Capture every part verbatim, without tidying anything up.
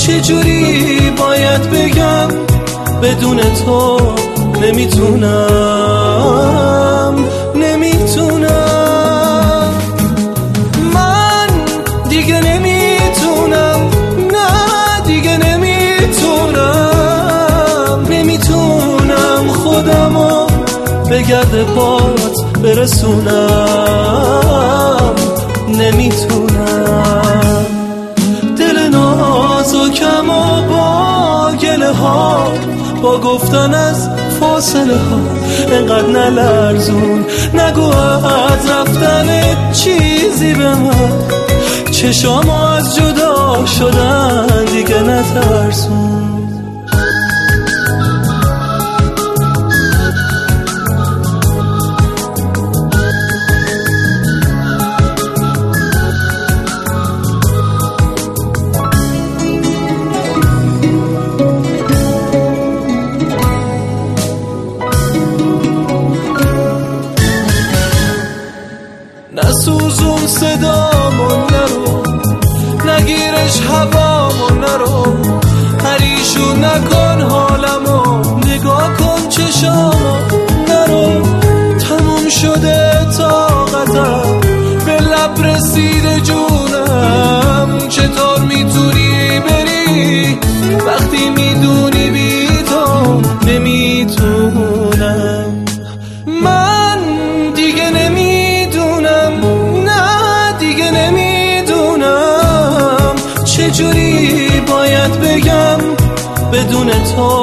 چجوری باید بگم بدون تو نمیتونم نمیتونم من دیگه نمیتونم نه دیگه نمیتونم نمیتونم خودمو به گرد پات برسونم نمیتونم دل نازکم و با گله ها با گفتن از فاصله ها انقدر نلرزون نگو از رفتن چیزی به من چشامو از جدا شدن دیگه نترسون نسوزون صدامون نرو نگیرش هوامون نرو پریشون نکن حالمو نگاه کن چشامو نرو تموم شده طاقتم به لب رسیده جونم چطور میتونی بری وقتی میدونی بی تو نمیتونم من دیگه نمی چجوری باید بگم بدون تو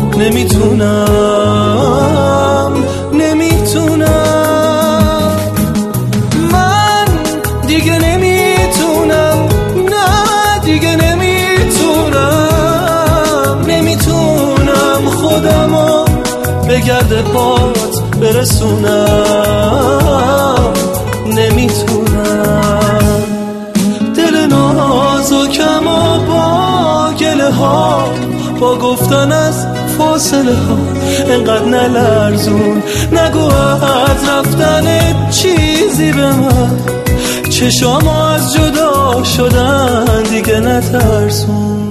نمیتونم نمیتونم من دیگه نمیتونم نه دیگه نمیتونم نمیتونم خودمو به گرد پات برسونم نمیتونم دل نازکم و با گله ها با گفتن از فاصله ها انقدر نلرزون نگو از رفتن چیزی به من چشامو از جدا شدن دیگه نترسون